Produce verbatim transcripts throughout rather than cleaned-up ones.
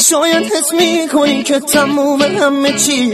شاید حس میکنی که تموم همه چی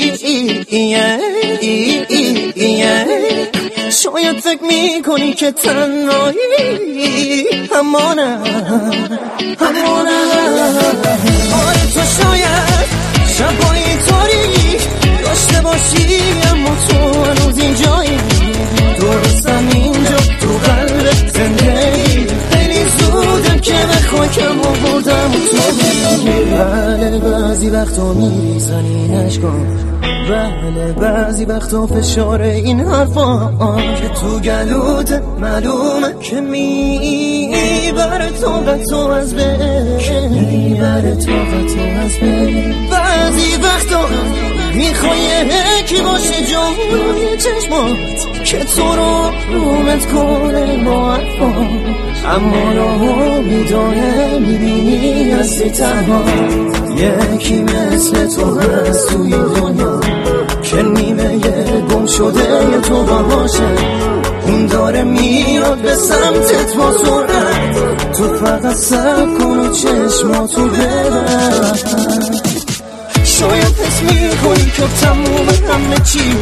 شاید فکر میکنی که تنهایی همانه همانه آره تو شاید شبایی تاریک داشته باشی اما تو هنوز اینجایی درستم اینجا تو قلب زندگی خیلی زودم که بخوای کم آوردم تو بله بعضی وقتا میزنی نشکن بله بعضی وقتا فشار این حرفا که تو گلوت معلومه که میبره طاقتو از بین که میبره طاقتو از بین بعضی وقتا میخوای یکی باشه جلوی چشمات که تو رو رومت کنه با حرفا اما راهو میدانه میبینی هستی تنها یکی مثل تو هست توی دنیا که نیمه گم شده یه تو باشه اون داره میاد به سمتت با سرعت تو فقط صبر کن و چشماتو ببر شاید حس میکنی که تموم همه چی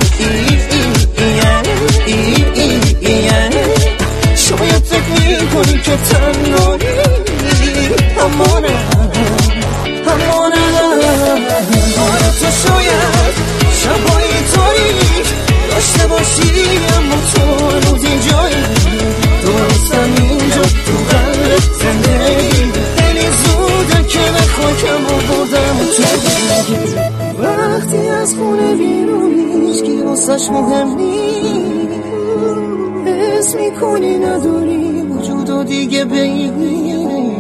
شاید فکر میکنی که تنهایی همانه همانه آره تو شاید شبایی تاریک داشته باشی اما تو هنوز اینجایی درستم اینجا تو قلب زندگی خیلی زوده که بخوای کم آوردم تو وقتی از خونه بیرون هیچکی واسش مهم نیست حس میکنی نداری وجودو دیگه بگیری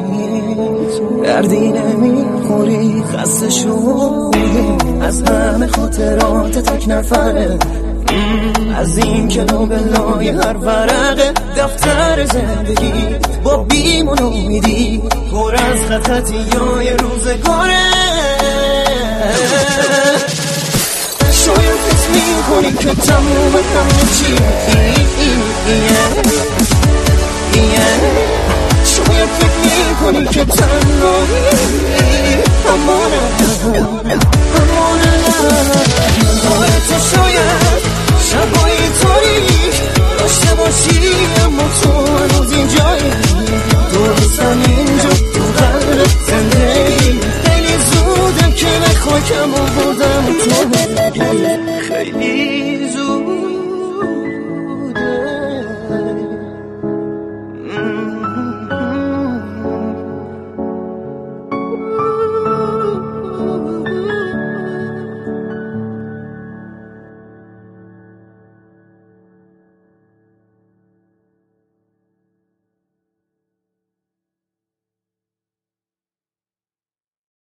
دردی نمیخوری خسته شدی از همه خاطرات تک نفره از این که لابلای هر ورقه دفتر زندگی با بیمون امیدی پر از خطاطی های روزگاره شاید حس میکنی که تموم همه چی